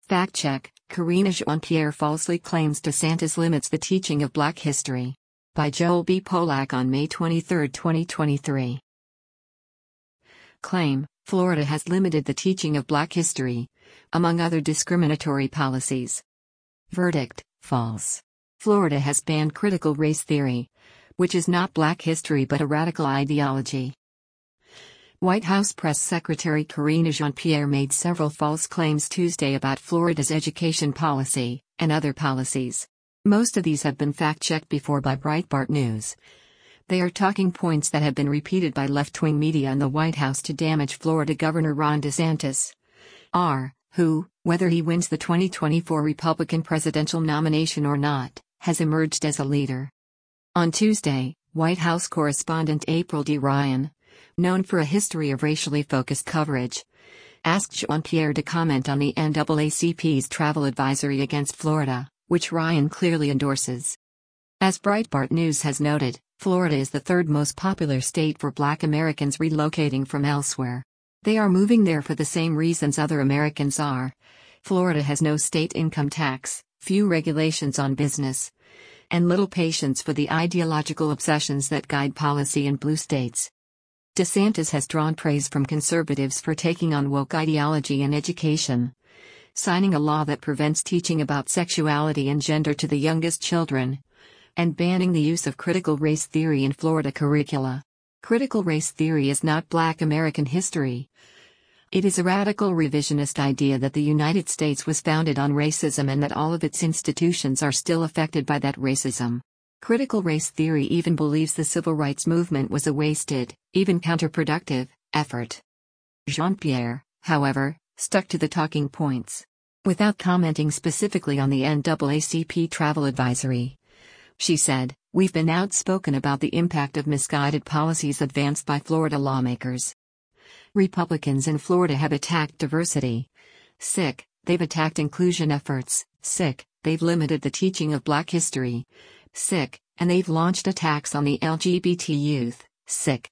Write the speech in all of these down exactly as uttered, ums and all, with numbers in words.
Fact check: Karina Jean-Pierre falsely claims DeSantis limits the teaching of Black history. By Joel B. Polak on May twenty-third, twenty twenty-three. Claim: Florida has limited the teaching of Black history, among other discriminatory policies. Verdict: false. Florida has banned critical race theory, which is not Black history but a radical ideology. White House Press Secretary Karina Jean-Pierre made several false claims Tuesday about Florida's education policy and other policies. Most of these have been fact-checked before by Breitbart News. They are talking points that have been repeated by left-wing media and the White House to damage Florida Governor Ron DeSantis, R., who, whether he wins the twenty twenty-four Republican presidential nomination or not, has emerged as a leader. On Tuesday, White House correspondent April D. Ryan, known for a history of racially focused coverage, asked Jean-Pierre to comment on the N double A C P's travel advisory against Florida, which Ryan clearly endorses. As Breitbart News has noted, Florida is the third most popular state for Black Americans relocating from elsewhere. They are moving there for the same reasons other Americans are. Florida has no state income tax, few regulations on business, and little patience for the ideological obsessions that guide policy in blue states. DeSantis has drawn praise from conservatives for taking on woke ideology in education, signing a law that prevents teaching about sexuality and gender to the youngest children, and banning the use of critical race theory in Florida curricula. Critical race theory is not Black American history. It is a radical revisionist idea that the United States was founded on racism and that all of its institutions are still affected by that racism. Critical race theory even believes the civil rights movement was a wasted, even counterproductive, effort. Jean-Pierre, however, stuck to the talking points. Without commenting specifically on the N double A C P travel advisory, she said, "We've been outspoken about the impact of misguided policies advanced by Florida lawmakers. Republicans in Florida have attacked diversity. Sick, they've attacked inclusion efforts. Sick, they've limited the teaching of Black history. Sick, and they've launched attacks on the L G B T youth. Sick."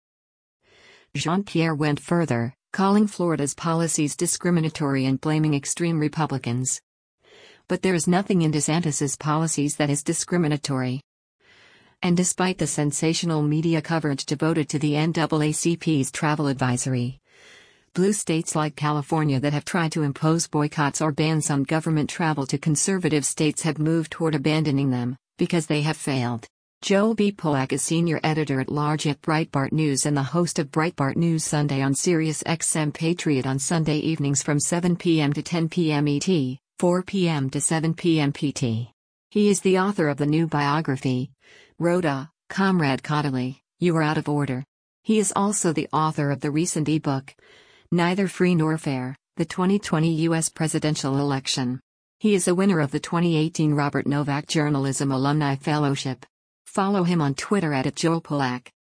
Jean-Pierre went further, calling Florida's policies discriminatory and blaming extreme Republicans. But there is nothing in DeSantis's policies that is discriminatory. And despite the sensational media coverage devoted to the N double A C P's travel advisory, blue states like California that have tried to impose boycotts or bans on government travel to conservative states have moved toward abandoning them, because they have failed. Joel B. Polak is senior editor-at-large at Breitbart News and the host of Breitbart News Sunday on Sirius X M Patriot on Sunday evenings from seven p m to ten p m E T, four p m to seven p m P T. He is the author of the new biography, Rhoda, Comrade Caudill, You Are Out of Order. He is also the author of the recent ebook, Neither Free Nor Fair, the twenty twenty U S Presidential Election. He is a winner of the twenty eighteen Robert Novak Journalism Alumni Fellowship. Follow him on Twitter at Joel Polak.